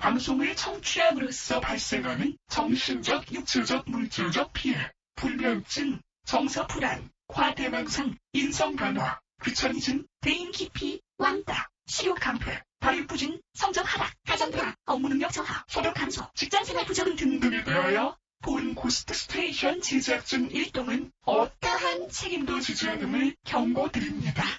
방송을 청취함으로써 발생하는 정신적, 육체적, 물질적 피해, 불면증, 정서불안, 과대망상, 인성변화, 귀차니즘, 대인기피, 왕따, 식욕감퇴, 발육부진, 성적 하락, 가정불안, 업무능력 저하, 소득 감소, 직장생활 부적응 등등에 대하여 본 고스트 스테이션 제작진 일동은 어떠한 책임도 지지 않음을 경고드립니다.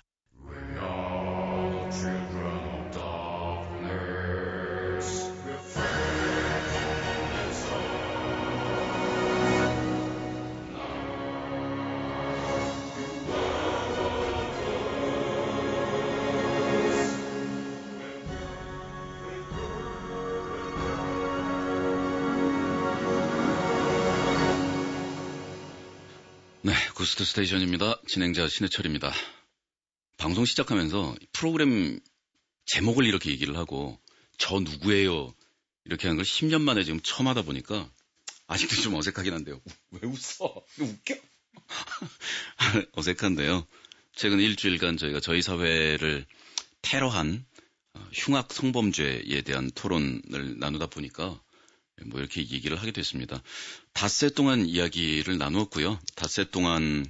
네, 고스트 스테이션입니다. 진행자 신해철입니다. 방송 시작하면서 프로그램 제목을 이렇게 얘기를 하고 저 누구예요? 이렇게 하는 걸 10년 만에 지금 처음 하다 보니까 아직도 좀 어색하긴 한데요. 왜 웃어? 왜 웃겨? 어색한데요. 최근 일주일간 저희가 저희 사회를 테러한 흉악 성범죄에 대한 토론을 나누다 보니까 뭐 이렇게 얘기를 하게 됐습니다. 닷새 동안 이야기를 나누었고요. 닷새 동안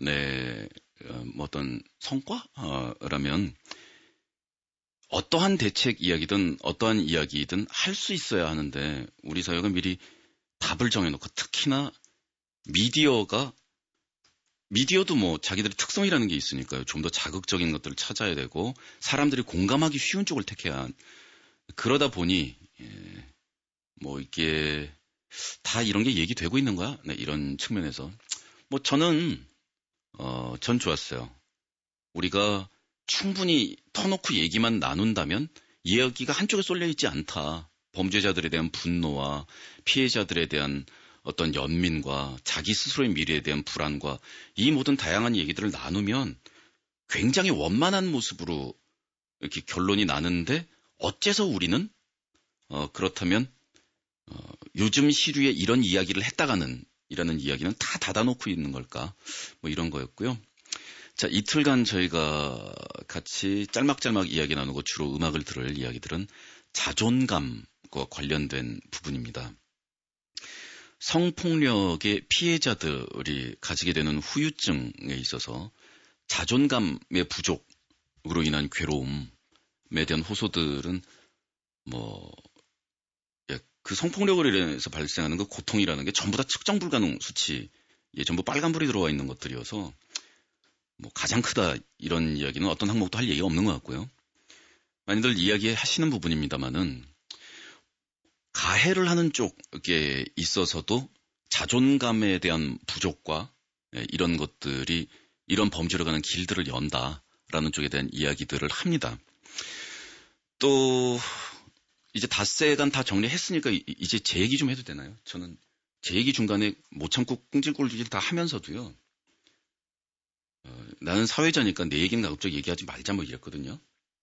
뭐 어떤 성과라면 어떠한 대책 이야기든 어떠한 이야기든 할 수 있어야 하는데 우리 사회가 미리 답을 정해놓고 특히나 미디어도 뭐 자기들의 특성이라는 게 있으니까요. 좀 더 자극적인 것들을 찾아야 되고 사람들이 공감하기 쉬운 쪽을 택해야 그러다 보니 뭐 이게 다 이런 게 얘기되고 있는 거야? 네, 이런 측면에서 뭐 저는 전 좋았어요. 우리가 충분히 터놓고 얘기만 나눈다면 이야기가 한쪽에 쏠려 있지 않다. 범죄자들에 대한 분노와 피해자들에 대한 어떤 연민과 자기 스스로의 미래에 대한 불안과 이 모든 다양한 얘기들을 나누면 굉장히 원만한 모습으로 이렇게 결론이 나는데 어째서 우리는 그렇다면 요즘 시류에 이런 이야기를 했다가는 이라는 이야기는 다 닫아놓고 있는 걸까? 뭐 이런 거였고요. 자, 이틀간 저희가 같이 짤막짤막 이야기 나누고 주로 음악을 들을 이야기들은 자존감과 관련된 부분입니다. 성폭력의 피해자들이 가지게 되는 후유증에 있어서 자존감의 부족으로 인한 괴로움에 대한 호소들은 그 성폭력으로 인해서 발생하는 그 고통이라는 게 전부 다 측정 불가능 수치에 전부 빨간불이 들어와 있는 것들이어서 뭐 가장 크다 이런 이야기는 어떤 항목도 할 얘기가 없는 것 같고요. 많이들 이야기하시는 부분입니다만은 가해를 하는 쪽에 있어서도 자존감에 대한 부족과 이런 것들이 이런 범죄로 가는 길들을 연다라는 쪽에 대한 이야기들을 합니다. 또 이제 닷새간 다 정리했으니까 이제 제 얘기 좀 해도 되나요? 저는 제 얘기 중간에 못 참고 꿍질꿍질 다 하면서도요. 나는 사회자니까 내 얘기는 가급적 얘기하지 말자 뭐 이랬거든요.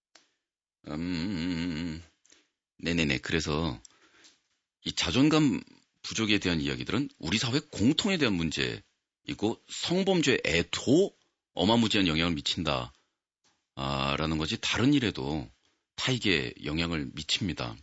네네네. 그래서 이 자존감 부족에 대한 이야기들은 우리 사회 공통에 대한 문제이고 성범죄에도 어마무지한 영향을 미친다. 라는 거지 다른 일에도 타익에 영향을 미칩니다.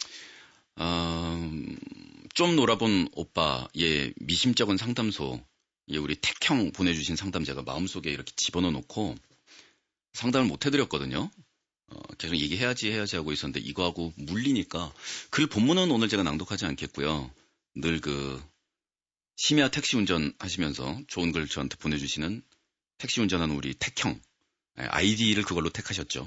좀 놀아본 오빠의 미심쩍은 상담소, 우리 택형 보내주신 상담자가 마음속에 이렇게 집어넣어 놓고 상담을 못 해드렸거든요. 계속 얘기해야지 하고 있었는데 이거하고 물리니까 글 본문은 오늘 제가 낭독하지 않겠고요. 늘 심야 택시 운전 하시면서 좋은 글 저한테 보내주시는 택시 운전하는 우리 택형, 아이디를 그걸로 택하셨죠.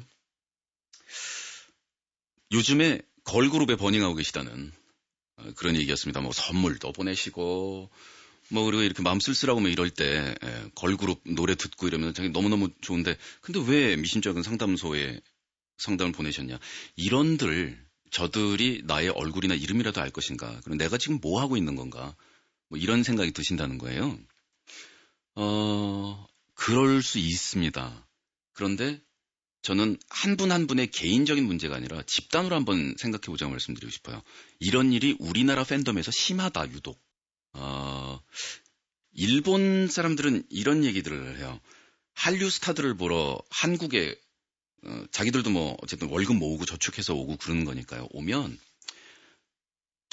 요즘에 걸그룹에 버닝하고 계시다는 그런 얘기였습니다. 뭐 선물도 보내시고 뭐 그리고 이렇게 마음 쓸쓸하고 뭐 이럴 때 걸그룹 노래 듣고 이러면 자기 너무너무 좋은데 근데 왜 미심쩍은 상담소에 상담을 보내셨냐. 저들이 나의 얼굴이나 이름이라도 알 것인가. 그리고 내가 지금 뭐 하고 있는 건가. 뭐 이런 생각이 드신다는 거예요. 그럴 수 있습니다. 그런데 저는 한 분 한 분의 개인적인 문제가 아니라 집단으로 한번 생각해 보자고 말씀드리고 싶어요. 이런 일이 우리나라 팬덤에서 심하다, 유독. 일본 사람들은 이런 얘기들을 해요. 한류 스타들을 보러 한국에 자기들도 뭐 어쨌든 월급 모으고 저축해서 오고 그러는 거니까요. 오면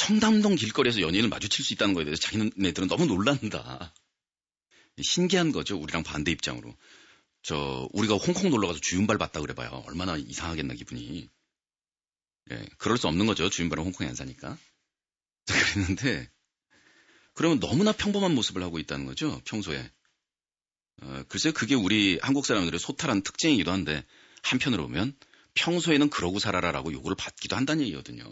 청담동 길거리에서 연예인을 마주칠 수 있다는 거에 대해서 자기네들은 너무 놀란다. 신기한 거죠. 우리랑 반대 입장으로. 우리가 홍콩 놀러 가서 주윤발 봤다 그래봐요. 얼마나 이상하겠나, 기분이. 예, 그럴 수 없는 거죠. 주윤발은 홍콩에 안 사니까. 그랬는데, 그러면 너무나 평범한 모습을 하고 있다는 거죠. 평소에. 글쎄요, 그게 우리 한국 사람들의 소탈한 특징이기도 한데, 한편으로 보면, 평소에는 그러고 살아라라고 요구를 받기도 한다는 얘기거든요.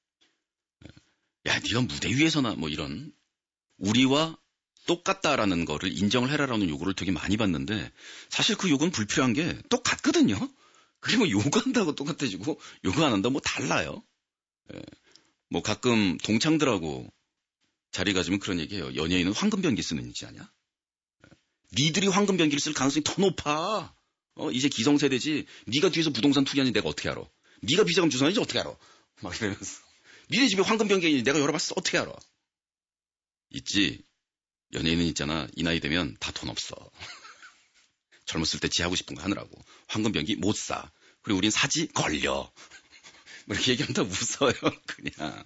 야, 네가 무대 위에서나 뭐 이런, 우리와 똑같다라는 거를 인정을 해라라는 요구를 되게 많이 받는데, 사실 그 요구는 불필요한 게 똑같거든요. 그게 뭐 요구한다고 똑같아지고, 요구 안 한다고 뭐 달라요. 예. 뭐 가끔 동창들하고 자리 가지면 그런 얘기해요. 연예인은 황금변기 쓰는 인지 아냐? 니들이 황금변기를 쓸 가능성이 더 높아. 이제 기성세대지. 네가 뒤에서 부동산 투기하는지 내가 어떻게 알아? 네가 비자금 주선하는지 어떻게 알아? 막 이러면서. 니네 집에 황금변기인지 내가 열어봤어. 어떻게 알아? 있지. 연예인은 있잖아. 이 나이 되면 다 돈 없어. 젊었을 때 지 하고 싶은 거 하느라고. 황금변기 못 사. 그리고 우린 사지 걸려. 뭐 이렇게 얘기하면 다 웃어요. 그냥.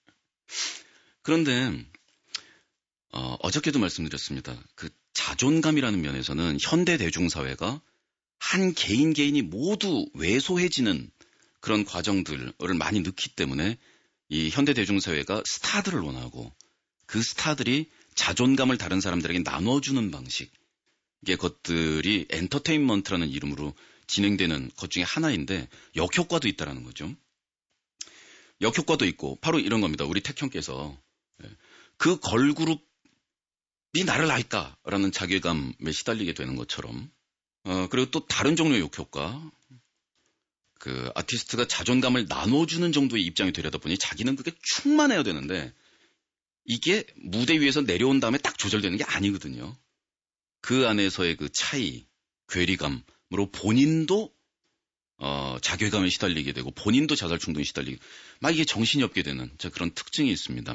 그런데 어저께도 말씀드렸습니다. 그 자존감이라는 면에서는 현대 대중사회가 한 개인이 모두 왜소해지는 그런 과정들을 많이 넣기 때문에 이 현대 대중사회가 스타들을 원하고 그 스타들이 자존감을 다른 사람들에게 나눠주는 방식, 이게 것들이 엔터테인먼트라는 이름으로 진행되는 것 중에 하나인데 역효과도 있다라는 거죠. 역효과도 있고 바로 이런 겁니다. 우리 택형께서 그 걸그룹이 나를 알까라는 자괴감에 시달리게 되는 것처럼 그리고 또 다른 종류의 역효과, 그 아티스트가 자존감을 나눠주는 정도의 입장이 되려다 보니 자기는 그게 충만해야 되는데 이게 무대 위에서 내려온 다음에 딱 조절되는 게 아니거든요. 그 안에서의 그 차이, 괴리감으로 본인도 자괴감에 시달리게 되고 본인도 자살 충동에 시달리게, 막 이게 정신이 없게 되는 그런 특징이 있습니다.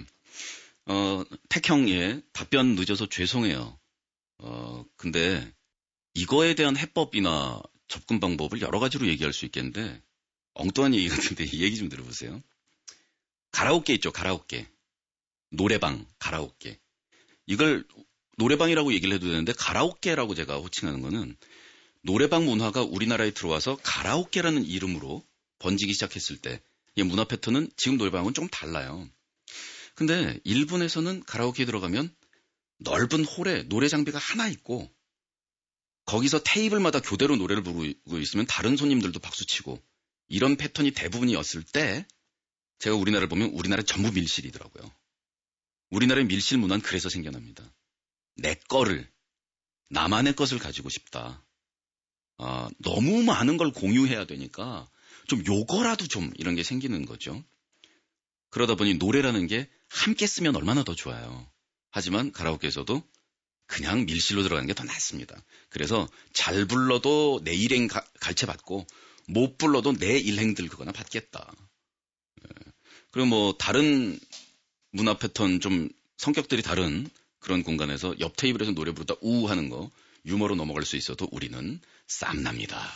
택형의 답변 늦어서 죄송해요. 근데 이거에 대한 해법이나 접근 방법을 여러 가지로 얘기할 수 있겠는데 엉뚱한 얘기 같은데 이 얘기 좀 들어보세요. 가라오케 있죠, 가라오케. 노래방, 가라오케. 이걸 노래방이라고 얘기를 해도 되는데 가라오케라고 제가 호칭하는 거는 노래방 문화가 우리나라에 들어와서 가라오케라는 이름으로 번지기 시작했을 때 이 문화 패턴은 지금 노래방은 좀 달라요. 근데 일본에서는 가라오케에 들어가면 넓은 홀에 노래 장비가 하나 있고 거기서 테이블마다 교대로 노래를 부르고 있으면 다른 손님들도 박수치고 이런 패턴이 대부분이었을 때 제가 우리나라를 보면 우리나라 전부 밀실이더라고요. 우리나라의 밀실 문화는 그래서 생겨납니다. 내 거를, 나만의 것을 가지고 싶다. 너무 많은 걸 공유해야 되니까 좀 요거라도 좀 이런 게 생기는 거죠. 그러다 보니 노래라는 게 함께 쓰면 얼마나 더 좋아요. 하지만 가라오케에서도 그냥 밀실로 들어가는 게 더 낫습니다. 그래서 잘 불러도 내 일행 갈채받고 못 불러도 내 일행들 그거나 받겠다. 그리고 뭐 다른 문화 패턴 좀 성격들이 다른 그런 공간에서 옆 테이블에서 노래 부르다 우 하는 거 유머로 넘어갈 수 있어도 우리는 쌈납니다.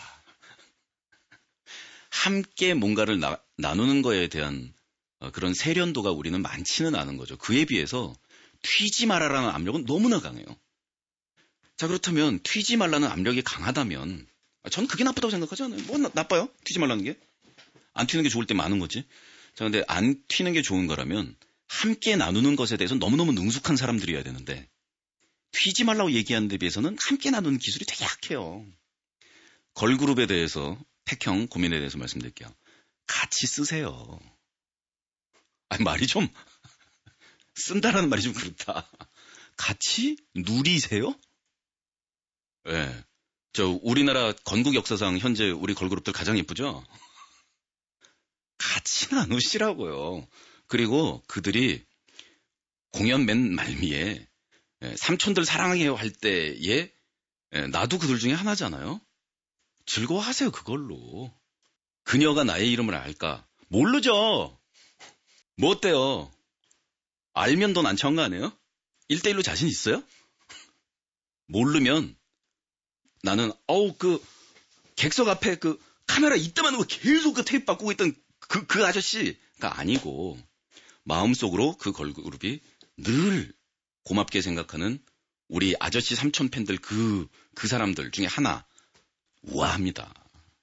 함께 뭔가를 나누는 거에 대한 그런 세련도가 우리는 많지는 않은 거죠. 그에 비해서 튀지 말아라는 압력은 너무나 강해요. 자, 그렇다면 튀지 말라는 압력이 강하다면 저는 그게 나쁘다고 생각하지 않아요. 뭐 나빠요? 튀지 말라는 게? 안 튀는 게 좋을 때 많은 거지. 자, 근데 안 튀는 게 좋은 거라면 함께 나누는 것에 대해서 너무너무 능숙한 사람들이어야 되는데 튀지 말라고 얘기하는 데 비해서는 함께 나누는 기술이 되게 약해요. 걸그룹에 대해서 택형 고민에 대해서 말씀드릴게요. 같이 쓰세요. 아니, 말이 좀 쓴다라는 말이 좀 그렇다. 같이 누리세요? 예. 네. 우리나라 건국 역사상 현재 우리 걸그룹들 가장 예쁘죠? 같이 나누시라고요. 그리고 그들이 공연 맨 말미에 삼촌들 사랑해요 할 때에 나도 그들 중에 하나잖아요. 즐거워하세요, 그걸로. 그녀가 나의 이름을 알까? 모르죠. 뭐 어때요? 알면 더 난처한 거 아니에요? 1대1로 자신 있어요? 모르면 나는 그 객석 앞에 그 카메라 이따만한 거 계속 그 테이프 바꾸고 있던 그 아저씨가 아니고 마음속으로 그 걸그룹이 늘 고맙게 생각하는 우리 아저씨 삼촌 팬들 그 사람들 중에 하나. 우아합니다.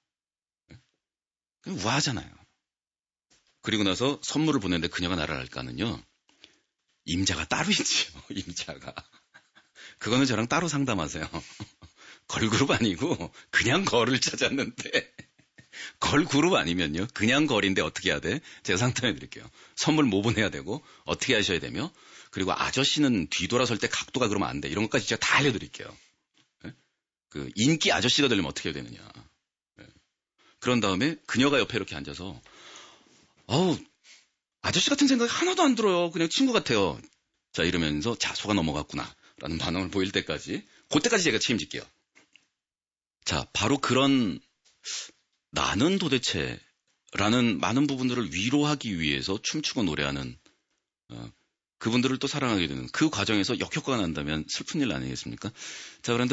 우아하잖아요. 그리고 나서 선물을 보냈는데 그녀가 나를 알까는요. 임자가 따로 있지요. 임자가. 그거는 저랑 따로 상담하세요. 걸그룹 아니고 그냥 걸을 찾았는데 걸그룹 아니면요. 그냥 걸인데 어떻게 해야 돼? 제가 상담해 드릴게요. 선물 뭐 보내야 되고 어떻게 하셔야 되며 그리고 아저씨는 뒤돌아설 때 각도가 그러면 안 돼. 이런 것까지 제가 다 알려드릴게요. 그 인기 아저씨가 되려면 어떻게 해야 되느냐. 그런 다음에 그녀가 옆에 이렇게 앉아서 아우 아저씨 같은 생각이 하나도 안 들어요. 그냥 친구 같아요. 자 이러면서 자 속아 넘어갔구나 라는 반응을 보일 때까지 그때까지 제가 책임질게요. 자 바로 그런 나는 도대체 라는 많은 부분들을 위로하기 위해서 춤추고 노래하는 그분들을 또 사랑하게 되는 그 과정에서 역효과가 난다면 슬픈 일 아니겠습니까? 자 그런데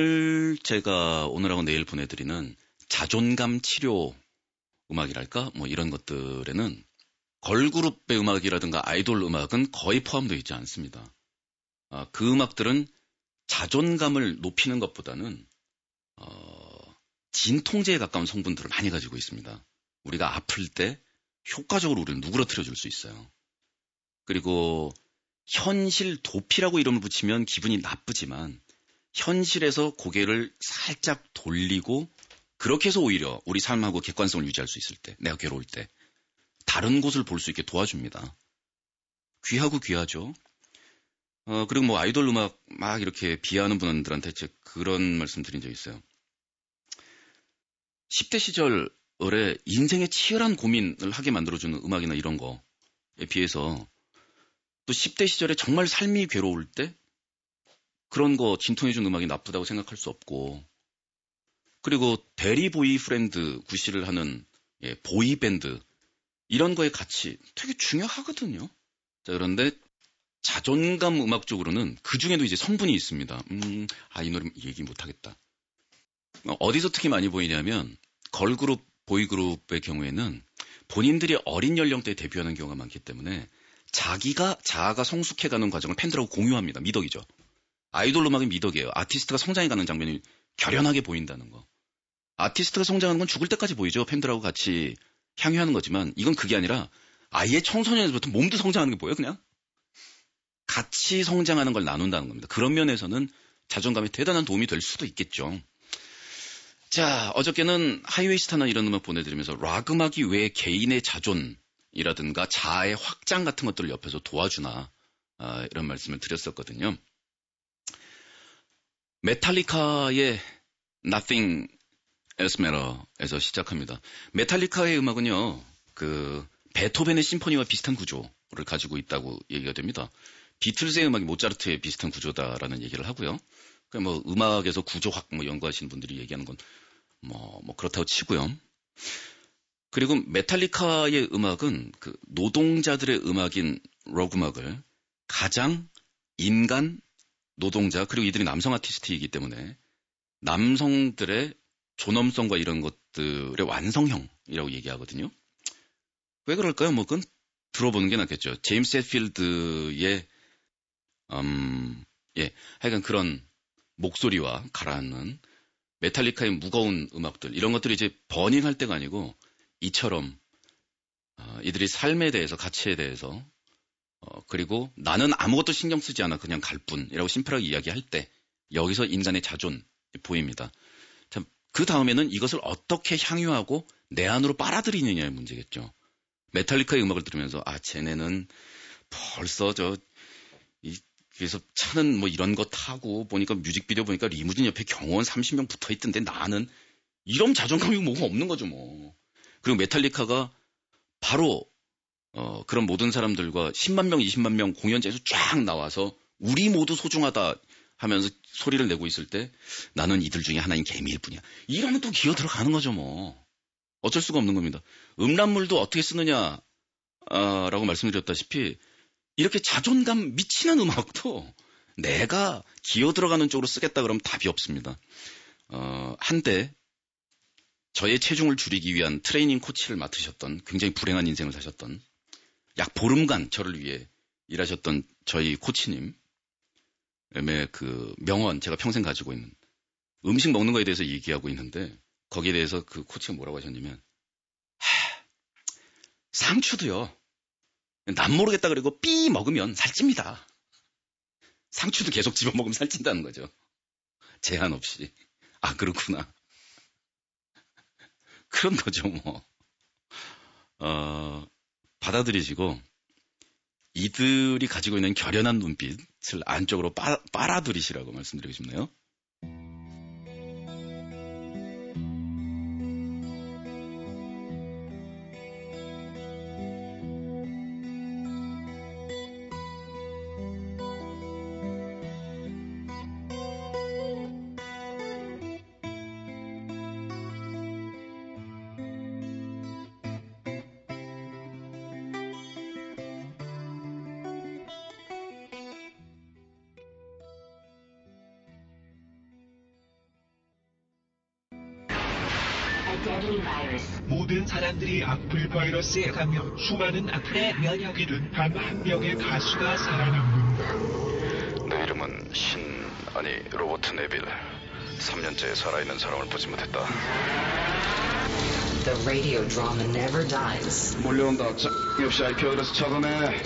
오늘하고 내일 보내드리는 자존감 치료 음악이랄까 뭐 이런 것들에는 걸그룹의 음악이라든가 아이돌 음악은 거의 포함되어 있지 않습니다. 그 음악들은 자존감을 높이는 것보다는 진통제에 가까운 성분들을 많이 가지고 있습니다. 우리가 아플 때 효과적으로 우리를 누그러뜨려 줄 수 있어요. 그리고 현실 도피라고 이름을 붙이면 기분이 나쁘지만 현실에서 고개를 살짝 돌리고 그렇게 해서 오히려 우리 삶하고 객관성을 유지할 수 있을 때 내가 괴로울 때 다른 곳을 볼 수 있게 도와줍니다. 귀하고 귀하죠. 그리고 뭐 아이돌 음악 막 이렇게 비하하는 분들한테 제가 그런 말씀 드린 적 있어요. 10대 시절에 인생의 치열한 고민을 하게 만들어주는 음악이나 이런 거에 비해서 또 10대 시절에 정말 삶이 괴로울 때 그런 거 진통해준 음악이 나쁘다고 생각할 수 없고 그리고 대리 보이 프렌드 구실을 하는 보이밴드 이런 거의 가치 되게 중요하거든요. 자, 그런데 자존감 음악 쪽으로는 그 중에도 이제 성분이 있습니다. 이 노래 얘기 못하겠다. 어디서 특히 많이 보이냐면 걸그룹, 보이그룹의 경우에는 본인들이 어린 연령대에 데뷔하는 경우가 많기 때문에 자아가 성숙해가는 과정을 팬들하고 공유합니다. 미덕이죠. 아이돌 음악은 미덕이에요. 아티스트가 성장해가는 장면이 결연하게 보인다는 거. 아티스트가 성장하는 건 죽을 때까지 보이죠. 팬들하고 같이 향유하는 거지만 이건 그게 아니라 아예 청소년에서부터 몸도 성장하는 게 뭐예요? 그냥 같이 성장하는 걸 나눈다는 겁니다. 그런 면에서는 자존감에 대단한 도움이 될 수도 있겠죠. 자, 어저께는 하이웨이스타나 이런 음악 보내드리면서 락 음악이 왜 개인의 자존이라든가 자아의 확장 같은 것들을 옆에서 도와주나 이런 말씀을 드렸었거든요. 메탈리카의 Nothing Else Matter에서 시작합니다. 메탈리카의 음악은요, 베토벤의 심포니와 비슷한 구조를 가지고 있다고 얘기가 됩니다. 비틀즈의 음악이 모차르트의 비슷한 구조다라는 얘기를 하고요. 뭐 음악에서 구조학 연구하시는 분들이 얘기하는 건 뭐 그렇다고 치고요. 그리고 메탈리카의 음악은 그 노동자들의 음악인 록 음악을 가장 인간 노동자 그리고 이들이 남성 아티스트이기 때문에 남성들의 존엄성과 이런 것들의 완성형이라고 얘기하거든요. 왜 그럴까요? 뭐 그건 들어보는 게 낫겠죠. 제임스 햇필드의 하여간 그런 목소리와 가라앉는 메탈리카의 무거운 음악들 이런 것들이 이제 버닝할 때가 아니고 이처럼 이들이 삶에 대해서 가치에 대해서 그리고 나는 아무것도 신경 쓰지 않아 그냥 갈 뿐이라고 심플하게 이야기할 때 여기서 인간의 자존이 보입니다. 참, 그 다음에는 이것을 어떻게 향유하고 내 안으로 빨아들이느냐의 문제겠죠. 메탈리카의 음악을 들으면서 쟤네는 벌써 그래서 차는 뭐 이런 거 타고 보니까 뮤직비디오 보니까 리무진 옆에 경호원 30명 붙어 있던데 나는 이런 자존감이 뭐가 없는 거죠 뭐. 그리고 메탈리카가 바로 그런 모든 사람들과 10만 명, 20만 명 공연장에서 쫙 나와서 우리 모두 소중하다 하면서 소리를 내고 있을 때 나는 이들 중에 하나인 개미일 뿐이야. 이러면 또 기어 들어가는 거죠 뭐. 어쩔 수가 없는 겁니다. 음란물도 어떻게 쓰느냐 라고 말씀드렸다시피 이렇게 자존감 미치는 음악도 내가 기어 들어가는 쪽으로 쓰겠다 그러면 답이 없습니다. 한때 저의 체중을 줄이기 위한 트레이닝 코치를 맡으셨던 굉장히 불행한 인생을 사셨던 약 보름간 저를 위해 일하셨던 저희 코치님의 그 명언, 제가 평생 가지고 있는 음식 먹는 거에 대해서 얘기하고 있는데 거기에 대해서 그 코치가 뭐라고 하셨냐면 상추도요. 난 모르겠다 그리고 삐 먹으면 살찝니다. 상추도 계속 집어먹으면 살찐다는 거죠. 제한 없이. 아, 그렇구나. 그런 거죠, 뭐. 받아들이시고, 이들이 가지고 있는 결연한 눈빛을 안쪽으로 빨아들이시라고 말씀드리고 싶네요. 모든 사람들이 악플 바이러스에 감염, 수많은 악플의 면역이든 단 한 명의 가수가 살아남는다. 내 이름은 아니 로버트 네빌. 3년째 살아있는 사람을 보지 못했다. The radio drama never dies. 몰려온다. 역시 IP 어드레스 차단해.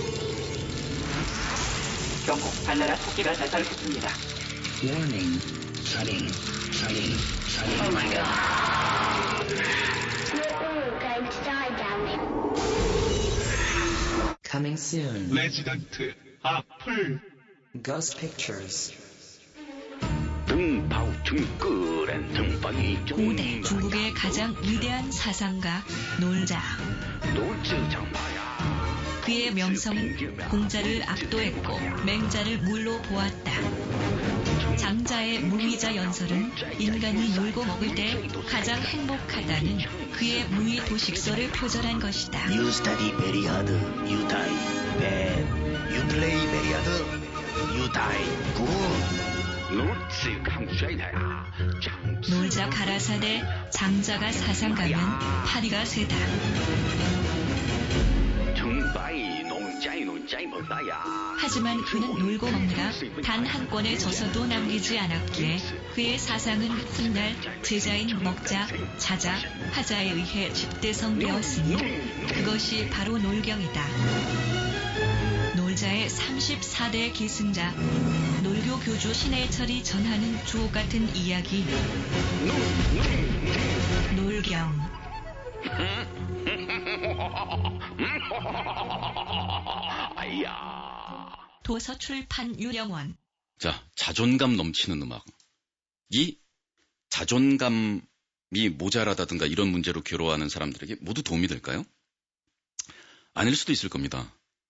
경고, 발나라 토끼가 나타났습니다. Warning. Shutting. Oh my god. We're all going to die down there. Coming soon. 레지던트, 악플. Ghost Pictures. 고대 중국의 가장 위대한 사상가 놀자. 그의 명성은 공자를 압도했고 맹자를 물로 보았다. 장자의 무의자 연설은 인간이 놀고 먹을 때 가장 행복하다는 그의 무의 도식설을 표절한 것이다. You study very hard, you die bad. You play very hard, you die good. 놀자 가라사대 장자가 사상가면 파리가 세다. 하지만 그는 놀고 먹느라 단 한 권의 저서도 남기지 않았기에 그의 사상은 훗날 제자인 먹자, 자자, 하자에 의해 집대성되었으니 그것이 바로 놀경이다. 놀자의 34대 계승자, 놀교 교주 신해철이 전하는 주옥같은 이야기, 놀경. 도서출판 유령원. 자, 자존감 넘치는 음악. 이 자존감이 모자라다든가 이런 문제로 괴로워하는 사람들에게 모두 도움이 될까요? 아닐 수도 있을 겁니다.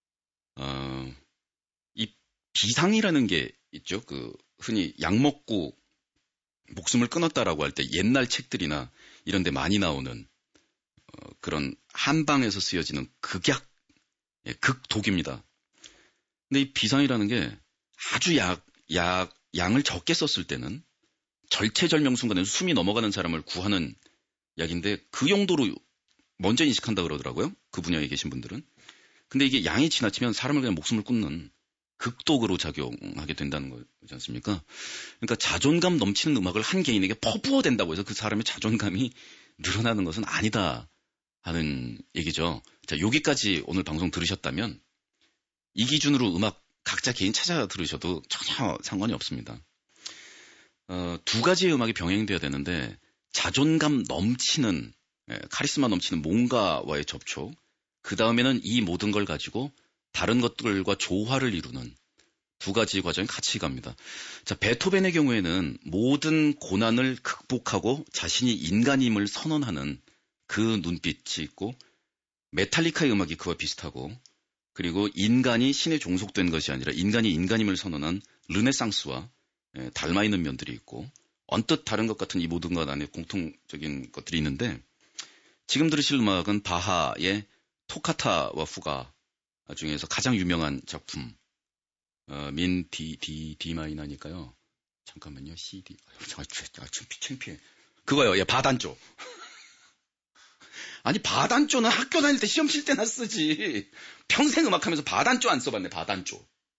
이 비상이라는 게 있죠. 흔히 약 먹고 목숨을 끊었다라고 할 때 옛날 책들이나 이런 데 많이 나오는 그런 한방에서 쓰여지는 극약, 극독입니다. 근데 이 비상이라는 게 아주 양을 적게 썼을 때는 절체절명 순간에 숨이 넘어가는 사람을 구하는 약인데 그 용도로 먼저 인식한다 그러더라고요. 그 분야에 계신 분들은. 근데 이게 양이 지나치면 사람을 그냥 목숨을 끊는 극독으로 작용하게 된다는 거지 않습니까? 그러니까 자존감 넘치는 음악을 한 개인에게 퍼부어 된다고 해서 그 사람의 자존감이 늘어나는 것은 아니다 하는 얘기죠. 자, 여기까지 오늘 방송 들으셨다면 이 기준으로 음악 각자 개인 찾아 들으셔도 전혀 상관이 없습니다. 두 가지의 음악이 병행돼야 되는데 자존감 넘치는, 카리스마 넘치는 뭔가와의 접촉, 그 다음에는 이 모든 걸 가지고 다른 것들과 조화를 이루는 두 가지 과정이 같이 갑니다. 자, 베토벤의 경우에는 모든 고난을 극복하고 자신이 인간임을 선언하는 그 눈빛이 있고, 메탈리카의 음악이 그와 비슷하고, 그리고 인간이 신에 종속된 것이 아니라 인간이 인간임을 선언한 르네상스와 닮아있는 면들이 있고, 언뜻 다른 것 같은 이 모든 것 안에 공통적인 것들이 있는데, 지금 들으실 음악은 바하의 토카타와 후가 중에서 가장 유명한 작품, 민 D 마이너니까요. 잠깐만요. CD. 창피해. 그거요. 예, 바단조. 아니, 바단조는 학교 다닐 때 시험 칠 때나 쓰지. 평생 음악하면서 바단조 안 써봤네, 바단조.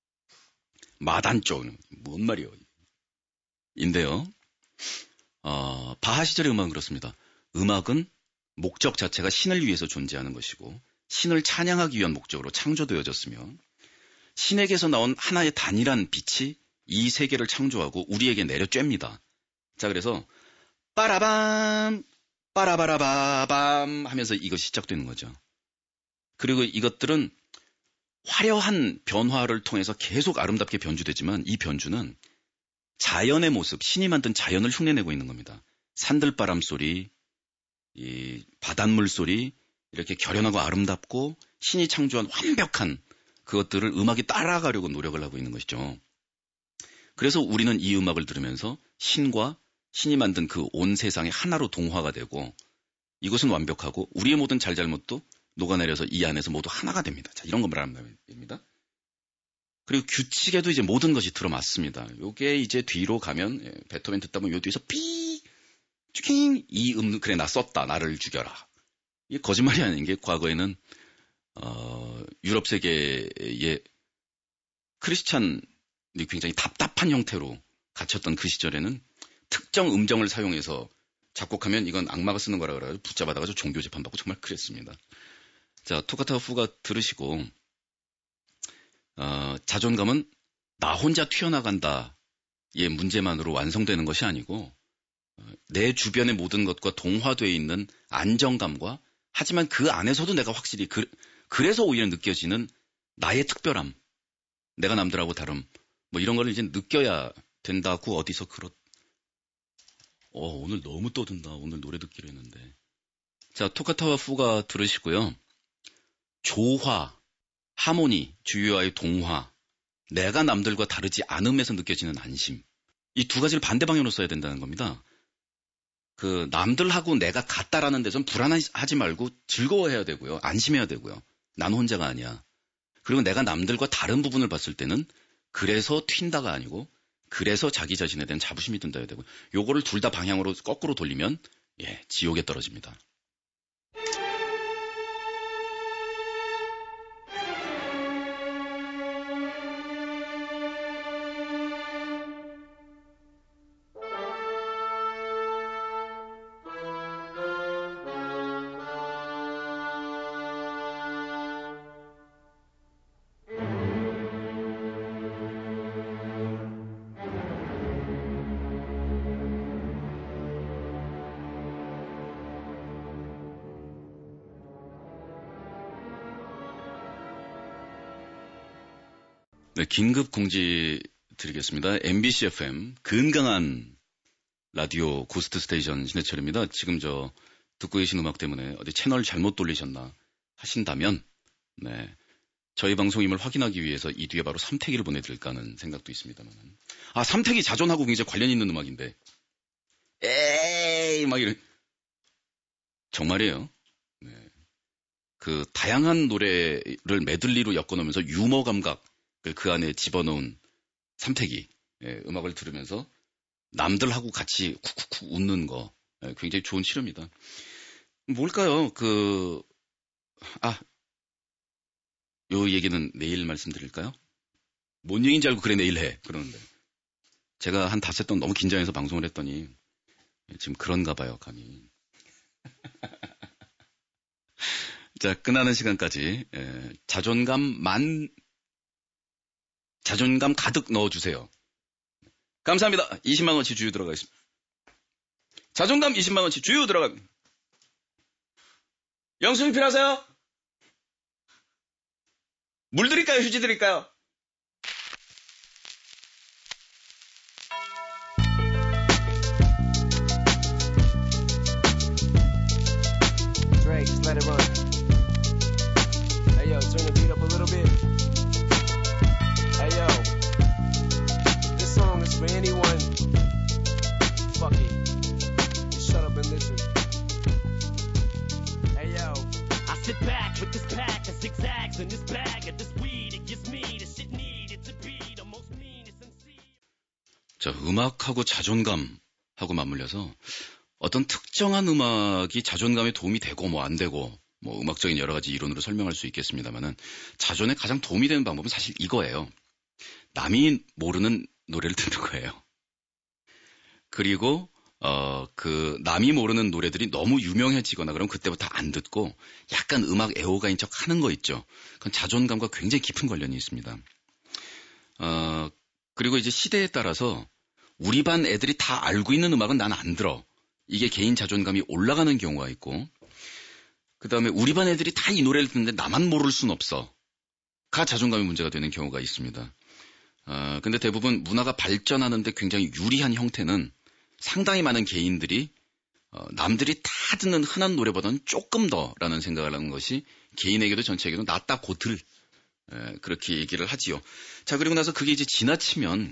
마단조는 뭔 말이요? 인데요. 바하 시절의 음악은 그렇습니다. 음악은 목적 자체가 신을 위해서 존재하는 것이고 신을 찬양하기 위한 목적으로 창조되어졌으며 신에게서 나온 하나의 단일한 빛이 이 세계를 창조하고 우리에게 내려쬐입니다. 자, 그래서 빠라밤 빠라바라바밤 하면서 이것이 시작되는 거죠. 그리고 이것들은 화려한 변화를 통해서 계속 아름답게 변주되지만 이 변주는 자연의 모습, 신이 만든 자연을 흉내내고 있는 겁니다. 산들바람 소리, 이 바닷물 소리, 이렇게 결연하고 아름답고 신이 창조한 완벽한 그것들을 음악이 따라가려고 노력을 하고 있는 것이죠. 그래서 우리는 이 음악을 들으면서 신과 신이 만든 그 온 세상이 하나로 동화가 되고 이것은 완벽하고 우리의 모든 잘잘못도 녹아내려서 이 안에서 모두 하나가 됩니다. 자, 이런 거 말하는 겁니다. 그리고 규칙에도 이제 모든 것이 들어맞습니다. 요게 이제 뒤로 가면 베토벤 듣다 보면 요 뒤에서 삐 쭈킹 이 그래 나 썼다 나를 죽여라. 이게 거짓말이 아닌 게 과거에는 유럽 세계의 크리스찬이 굉장히 답답한 형태로 갇혔던 그 시절에는 특정 음정을 사용해서 작곡하면 이건 악마가 쓰는 거라 그래가지고 붙잡아다가지고 종교 재판받고 정말 그랬습니다. 자, 토카타 후가 들으시고 자존감은 나 혼자 튀어나간다의 문제만으로 완성되는 것이 아니고 내 주변의 모든 것과 동화되어 있는 안정감과 하지만 그 안에서도 내가 확실히 그래서 오히려 느껴지는 나의 특별함, 내가 남들하고 다름 뭐 이런 걸 이제 느껴야 된다고 어디서 오늘 너무 떠든다. 오늘 노래 듣기로 했는데. 자, 토카타와 후가 들으시고요. 조화, 하모니, 주유와의 동화, 내가 남들과 다르지 않음에서 느껴지는 안심. 이 두 가지를 반대 방향으로 써야 된다는 겁니다. 그 남들하고 내가 같다라는 데선 불안하지 말고 즐거워해야 되고요. 안심해야 되고요. 난 혼자가 아니야. 그리고 내가 남들과 다른 부분을 봤을 때는 그래서 튄다가 아니고 그래서 자기 자신에 대한 자부심이 든다야 되고 요거를 둘 다 방향으로 거꾸로 돌리면 지옥에 떨어집니다. 네, 긴급 공지 드리겠습니다. MBC FM 건강한 라디오 고스트 스테이션 신해철입니다. 지금 듣고 계신 음악 때문에 어디 채널 잘못 돌리셨나 하신다면 저희 방송임을 확인하기 위해서 이 뒤에 바로 삼태기를 보내드릴까 하는 생각도 있습니다만 삼태기 자존하고 굉장히 관련 있는 음악인데 에이 막 이런 정말이에요. 그 다양한 노래를 메들리로 엮어놓으면서 유머 감각 그 안에 집어넣은 삼태기 음악을 들으면서 남들하고 같이 쿡쿡쿡 웃는 거 굉장히 좋은 치료입니다. 뭘까요? 요 얘기는 내일 말씀드릴까요? 뭔 얘기인지 알고 그래 내일 해 그러는데 제가 한 닷새 동안 너무 긴장해서 방송을 했더니 지금 그런가 봐요 감이. 자, 끝나는 시간까지 자존감 가득 넣어주세요. 감사합니다. 20만원치 주유 들어가겠습니다. 자존감 20만원치 주유 들어갑니다. 영수증 필요하세요? 물 드릴까요? 휴지 드릴까요? Drake, just let it run. Hey yo, turn the beat up a little bit. Hey yo, this song is for anyone. Fuck it, just shut up and listen. Hey yo, I sit back with this pack of zigzags in this bag of this weed. It gives me the shit needed to be the most meanest and see. 자, 음악하고 자존감하고 맞물려서 어떤 특정한 음악이 자존감에 도움이 되고 뭐 안 되고 뭐 음악적인 여러 가지 이론으로 설명할 수 있겠습니다만은 자존에 가장 도움이 되는 방법은 사실 이거예요. 남이 모르는 노래를 듣는 거예요. 그리고 그 남이 모르는 노래들이 너무 유명해지거나 그러면 그때부터 안 듣고 약간 음악 애호가인 척 하는 거 있죠. 그건 자존감과 굉장히 깊은 관련이 있습니다. 그리고 이제 시대에 따라서 우리 반 애들이 다 알고 있는 음악은 난 안 들어. 이게 개인 자존감이 올라가는 경우가 있고, 그 다음에 우리 반 애들이 다 이 노래를 듣는데 나만 모를 순 없어. 가 자존감이 문제가 되는 경우가 있습니다. 근데 대부분 문화가 발전하는데 굉장히 유리한 형태는 상당히 많은 개인들이 남들이 다 듣는 흔한 노래보다는 조금 더라는 생각을 하는 것이 개인에게도 전체에게도 낫다 고들 그렇게 얘기를 하지요. 자, 그리고 나서 그게 이제 지나치면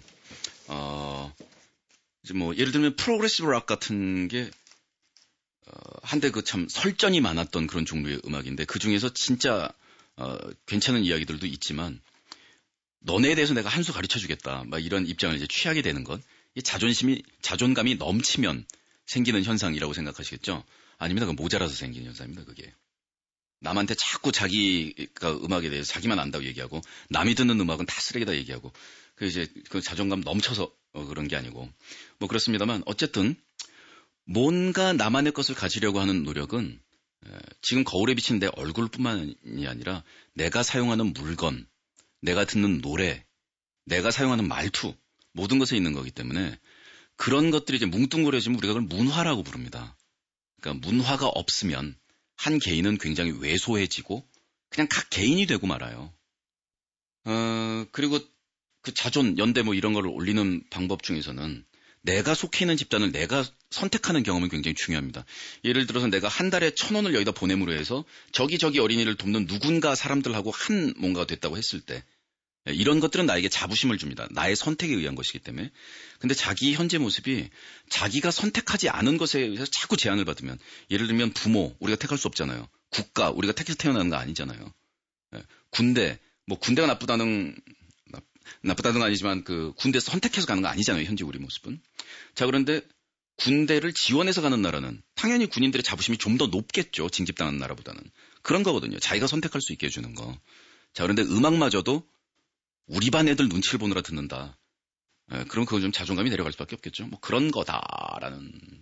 이제 뭐 예를 들면 프로그레시브 락 같은 게 한때 그 참 설전이 많았던 그런 종류의 음악인데 그 중에서 진짜 괜찮은 이야기들도 있지만 너네에 대해서 내가 한 수 가르쳐 주겠다. 막 이런 입장을 이제 취하게 되는 것. 이 자존감이 넘치면 생기는 현상이라고 생각하시겠죠? 아닙니다. 그 모자라서 생기는 현상입니다. 그게. 남한테 자꾸 자기가 음악에 대해서 자기만 안다고 얘기하고 남이 듣는 음악은 다 쓰레기다 얘기하고 그 이제 그 자존감 넘쳐서 그런 게 아니고 뭐 그렇습니다만 어쨌든 뭔가 나만의 것을 가지려고 하는 노력은 지금 거울에 비친 내 얼굴뿐만이 아니라 내가 사용하는 물건, 내가 듣는 노래, 내가 사용하는 말투 모든 것에 있는 거기 때문에 그런 것들이 이제 뭉뚱그려지면 우리가 그걸 문화라고 부릅니다. 그러니까 문화가 없으면 한 개인은 굉장히 왜소해지고 그냥 각 개인이 되고 말아요. 그리고 그 자존, 연대 뭐 이런 걸 올리는 방법 중에서는 내가 속해 있는 집단을 내가 선택하는 경험은 굉장히 중요합니다. 예를 들어서 내가 한 달에 1,000원을 여기다 보냄으로 해서 저기 어린이를 돕는 누군가 사람들하고 한 뭔가가 됐다고 했을 때 이런 것들은 나에게 자부심을 줍니다. 나의 선택에 의한 것이기 때문에. 근데 자기 현재 모습이 자기가 선택하지 않은 것에 의해서 자꾸 제한을 받으면 예를 들면 부모, 우리가 택할 수 없잖아요. 국가, 우리가 택해서 태어나는 거 아니잖아요. 군대, 뭐 군대가 나쁘다는 건 아니지만 그 군대에서 선택해서 가는 거 아니잖아요. 현재 우리 모습은. 자, 그런데 군대를 지원해서 가는 나라는 당연히 군인들의 자부심이 좀 더 높겠죠. 징집당하는 나라보다는. 그런 거거든요. 자기가 선택할 수 있게 해주는 거. 자, 그런데 음악마저도 우리 반 애들 눈치를 보느라 듣는다. 그럼 그건 좀 자존감이 내려갈 수밖에 없겠죠. 뭐 그런 거다라는